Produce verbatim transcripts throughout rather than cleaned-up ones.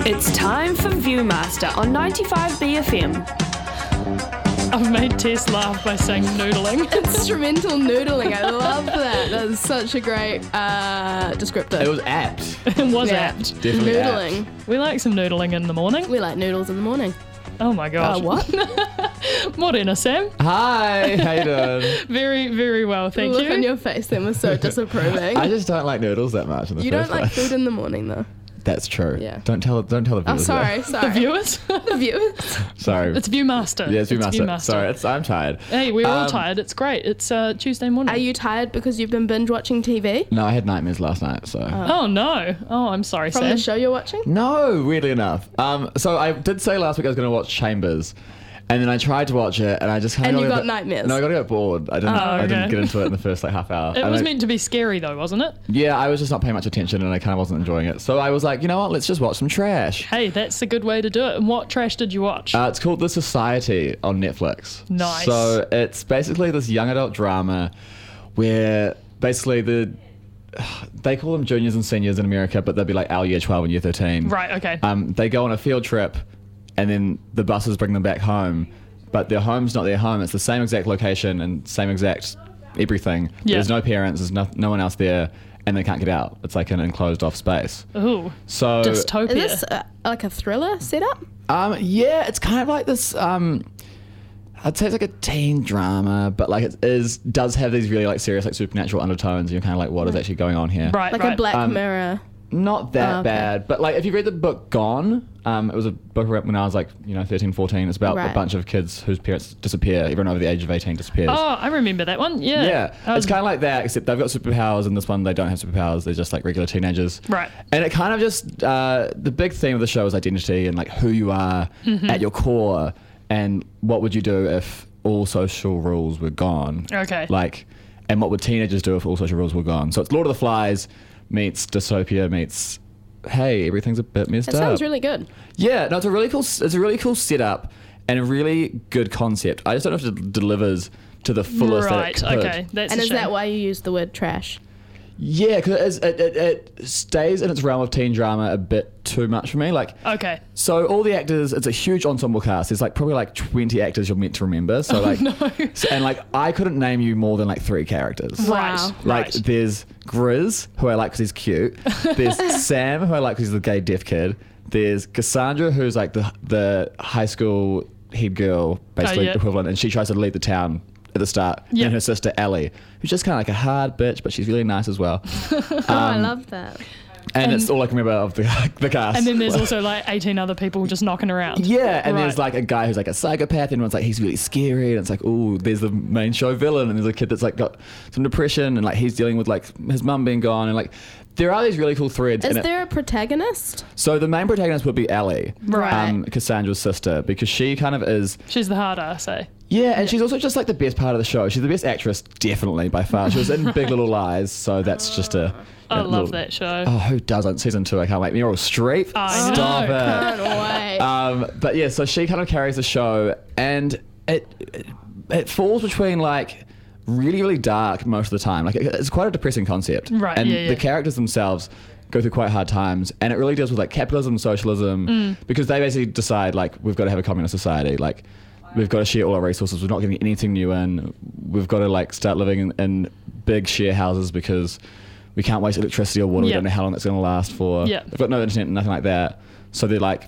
It's time for Viewmaster on ninety-five B F M. I've made Tess laugh by saying noodling. Instrumental noodling. I love that. That's such a great uh, descriptor. It was apt. It was Yeah. apt. Definitely Noodling. apt. We like some noodling in the morning. We like noodles in the morning. Oh my gosh. Uh, what? Morena, Sam. Hi, how you doing? Very, very well, The thank look you. on your face then was so disapproving. I just don't like noodles that much in the You first don't like place. food in the morning though. That's true. Yeah. Don't tell don't tell the Oh, viewers. sorry, that. The sorry. viewers. The viewers. Sorry. It's Viewmaster. yeah, it's It's Viewmaster. Sorry, it's, I'm tired. Hey, we're all Um, tired. It's great. It's uh, Tuesday morning. Are you tired because you've been binge watching T V? No, I had nightmares last night, so. Oh no. Oh, I'm sorry, From Sam. the show you're watching? No, weirdly enough. Um, so I did say last week I was going to watch Chambers, and then I tried to watch it, and I just kind And of you got nightmares? No, I got to get bored. I didn't. Oh, I didn't okay. get into it in the first like half hour. It And was I- meant to be scary though, wasn't it? Yeah, I was just not paying much attention, and I kind of wasn't enjoying it. So I was like, you know what? Let's just watch some trash. Hey, that's a good way to do it. And what trash did you watch? Uh, it's called The Society on Netflix. Nice. So it's basically this young adult drama where basically the they call them juniors and seniors in America, but they'll be like our year twelve and year thirteen. Right, okay. Um, they go on a field trip, and then the buses bring them back home, but their home's not their home. It's the same exact location and same exact everything. Yeah. There's no parents. There's no, no one else there, and they can't get out. It's like an enclosed off space. Ooh. So Dystopia. Is this uh, like a thriller setup? Um, yeah, it's kind of like this. Um, I'd say it's like a teen drama, but like it is does have these really like serious like supernatural undertones. And you're kind of like, what is actually going on here? right, Like right. a Black Um, Mirror. Not that Oh, okay. bad, but like if you read the book Gone, um, it was a book I read when I was like you know thirteen, fourteen. It's about Right. a bunch of kids whose parents disappear. Everyone over the age of eighteen disappears. Oh, I remember that one. Yeah. Yeah, I was- it's kind of like that, except they've got superpowers. In this one, they don't have superpowers. They're just like regular teenagers. Right. And it kind of just uh, the big theme of the show is identity and like who you are Mm-hmm. at your core, and what would you do if all social rules were gone? Okay. Like, and what would teenagers do if all social rules were gone? So it's Lord of the Flies meets dystopia meets. Hey, everything's a bit messed That up. sounds really good. Yeah, no, it's a really cool. It's a really cool setup and a really good concept. I just don't know if it delivers to the fullest Right, that it could. okay. That's And a is shame. that why you use the word trash? Yeah, because it, it, it stays in its realm of teen drama a bit too much for me. Like, Okay. so all the actors, it's a huge ensemble cast. There's like probably like twenty actors you're meant to remember. So like, no. so, and like I couldn't name you more than like three characters. Right. Wow. Like right. there's Grizz, who I like because he's cute. There's Sam, who I like because he's the gay deaf kid. There's Cassandra, who's like the the high school head girl, basically yeah. equivalent, and she tries to lead the town at the start. Yeah. And her sister Ellie, who's just kind of like a hard bitch, but she's really nice as well. Oh, I love that. And, And- it's all I can remember of the the cast. And then there's also like eighteen other people just knocking around. yeah, and there's Right. like a guy who's like a psychopath, and everyone's like he's really scary, and it's like, oh, there's the main show villain, and there's a kid that's like got some depression, and like he's dealing with like his mum being gone, and like there are these really cool threads. Is and it- there a protagonist? so the main protagonist would be Ellie, Right. um, Cassandra's sister, because she kind of is. She's the hard ass, eh? Yeah, and she's also just like the best part of the show. She's the best actress, definitely by far. She was in Big Little Lies, so that's just a. I a love little- that show. Oh, who doesn't? Season two, I can't wait. Meryl Streep. I Stop know. it. Can't wait. Um, but yeah, so she kind of carries the show, and it it, it falls between like really really dark most of the time. Like it, it's quite a depressing concept, Right, And yeah, yeah. the characters themselves go through quite hard times, and it really deals with like capitalism, socialism, Mm. because they basically decide like we've got to have a communist society, like. We've got to share all our resources. We're not getting anything new in. We've got to like start living in, in big share houses because we can't waste electricity or water. We Yeah. don't know how long that's going to last for. Yeah. They've got no internet, nothing like that. So they're like,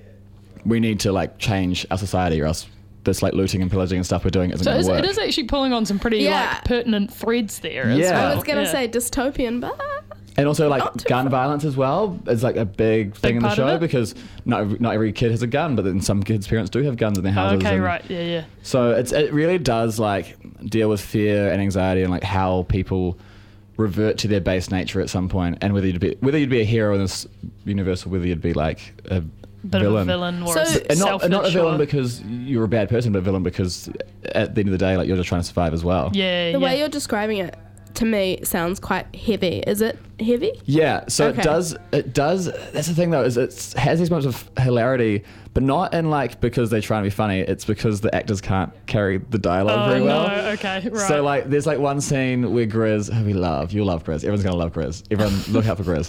we need to like change our society, or else this like looting and pillaging and stuff we're doing isn't So going it's, to work. it is actually pulling on some pretty Yeah. like pertinent threads there as Yeah. well. I was going to Yeah. say dystopian, but And also like Not too gun far. violence as well is like a big thing in the part of show it? because not every- not every kid has a gun, but then some kids' parents do have guns in their Oh, houses. okay, and right. Yeah, yeah. So it's it really does like deal with fear and anxiety and like how people revert to their base nature at some point, and whether you'd be whether you'd be a hero in this universe or whether you'd be like a Bit villain. of a villain or So- a And not, selfish not a villain or- because you're a bad person, but a villain because at the end of the day, like you're just trying to survive as well. Yeah, the yeah. way you're describing it to me sounds quite heavy. Is it heavy? Yeah, so Okay. it does. It does. That's the thing, though, is it has these moments of hilarity, but not in like because they're trying to be funny. It's because the actors can't carry the dialogue Oh, very well. no. Okay. Right. So like, there's like one scene where Grizz, who we love, you'll love Grizz. Everyone's gonna love Grizz. Everyone, look out for Grizz.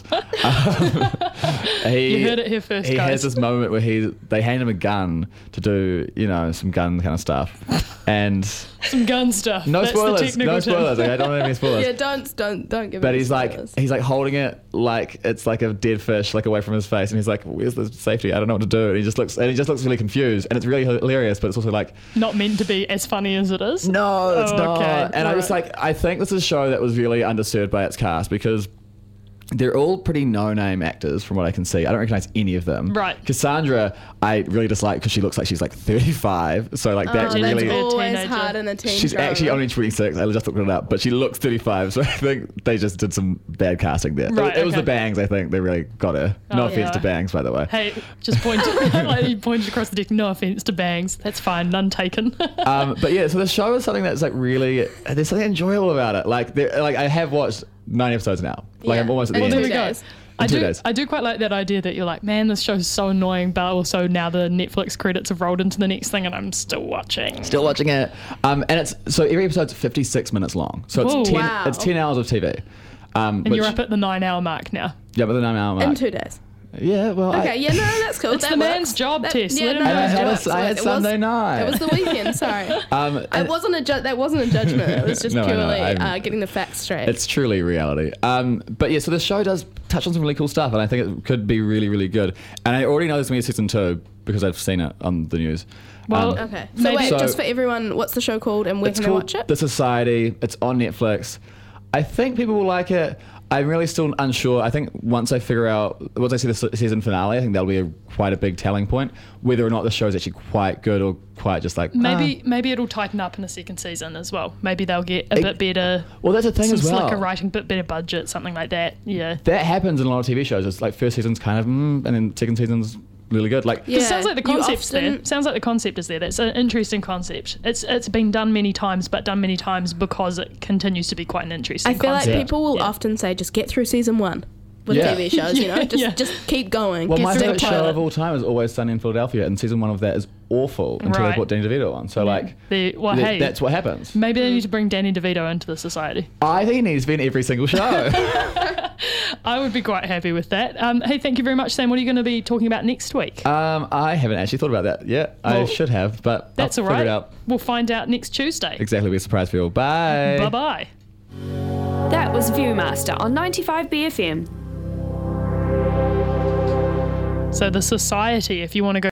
Um, he, You heard it here first, He guys. has this moment where he they hand him a gun to do, you know, some gun kind of stuff, and Some gun stuff. no That's the spoilers, technical no term. spoilers. Okay, I don't have any spoilers. Yeah, don't don't don't give. But any he's like, spoilers. he's like holding it like it's like a dead fish, like away from his face, and he's like, "Where's the safety? I don't know what to do." And he just looks, and he just looks really confused, and it's really hilarious, but it's also like, Not meant to be as funny as it is. no, it's Oh, not. okay, And I just right. like, I think this is a show that was really underserved by its cast because they're all pretty no-name actors from what I can see. I don't recognize any of them. Right. Cassandra, I really dislike because she looks like she's like thirty-five, so like that Oh, Teenager. really. that's always Teenager. hard in a teen She's drama. actually only twenty-six. I just looked it up, but she looks thirty-five. So I think they just did some bad casting there. Right, it, it was okay. the bangs. I think they really got her. No Oh, offense yeah. to bangs, by the way. Hey, just point like you pointed across the deck. No offense to bangs. That's fine. None taken. Um, but yeah, so the show is something that's like really. There's something enjoyable about it. Like, there- like I have watched nine episodes now. Like Yeah. I'm almost at the In end. two There we go. days. I two do. days. I do quite like that idea that you're like, man, this show's so annoying, but also now the Netflix credits have rolled into the next thing, and I'm still watching. Still watching it. Um, and it's so every episode's fifty-six minutes long. So it's Whoa. ten. Wow. It's ten hours of T V. Um, And which, you're up at the nine-hour mark now. yeah, but then I'm out. in two days. Yeah, well, I- Okay, yeah, no, that's cool. It's that the man's works. job, That- Tess. Yeah, Let him no, know And I his it had, job. works. a, I had It was- Sunday night. It was the weekend. Sorry, um, it and- wasn't a ju- that wasn't a judgment. It was just No, I know, purely I'm- uh, getting the facts straight. It's truly reality. Um, but yeah, so the show does touch on some really cool stuff, and I think it could be really, really good. And I already know there's going to be a season two because I've seen it on the news. Well, Um, okay. So Maybe- wait, So- just for everyone, what's the show called and where it's can they called watch it? The Society. It's on Netflix. I think people will like it. I'm really still unsure. I think once I figure out, once I see the se- season finale, I think that'll be a, quite a big telling point, whether or not the show is actually quite good or quite just like Maybe ah. maybe it'll tighten up in the second season as well. Maybe they'll get a It- bit better. Well, that's the thing some as well. slicker writing, bit better budget, something like that. Yeah. That happens in a lot of T V shows. It's like first season's kind of, mm, and then second season's really good. Like, Yeah. It sounds like the You concept's often- there. Sounds like the concept is there. That's an interesting concept. It's it's been done many times, but done many times because it continues to be quite an interesting I feel like concept. people will Yeah. often say, just get through season one with Yeah. T V shows. You know, Yeah, just yeah. just keep going. well, get my through the favorite show pilot. of all time is Always Sunny in Philadelphia, and season one of that is awful until Right. they put Danny DeVito on. So, like, The, well, th- hey, that's what happens. maybe they need to bring Danny DeVito into the society. I think he needs to be in every single show. I would be quite happy with that. Um, hey, thank you very much, Sam. What are you going to be talking about next week? um, I haven't actually thought about that yet. I Well, should have, but That's I'll all figure right. it out. We'll find out next Tuesday. Exactly, be a surprise for you all. Bye. Bye bye. That was Viewmaster on ninety-five B F M. So the society, if you want to go